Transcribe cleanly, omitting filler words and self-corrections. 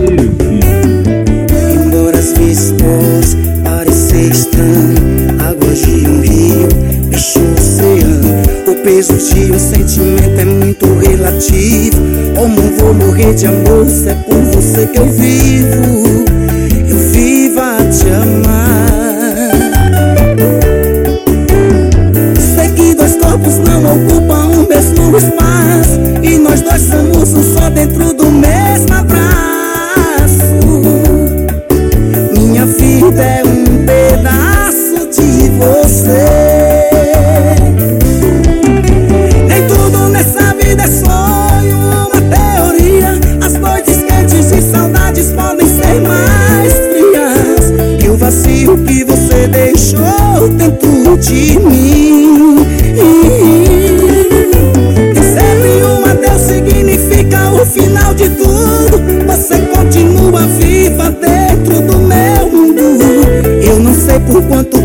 Embora às vezes possa parecer estranho, águas de um rio, bicho oceano, o peso de um sentimento é muito relativo. Como vou morrer de amor se é por você que eu vivo? Eu vivo a te amar. Sei que dois corpos não ocupam o mesmo espaço, e nós dois somos um só dentro do mesmo abraço. Minha vida é um pedaço de você. Nem tudo nessa vida é sonho, uma teoria. As noites quentes de saudades podem ser mais frias que o vazio que você deixou dentro de mim. Sempre um adeus significa o final de tudo. Você continua viva dentro do meu mundo. Eu não sei por quanto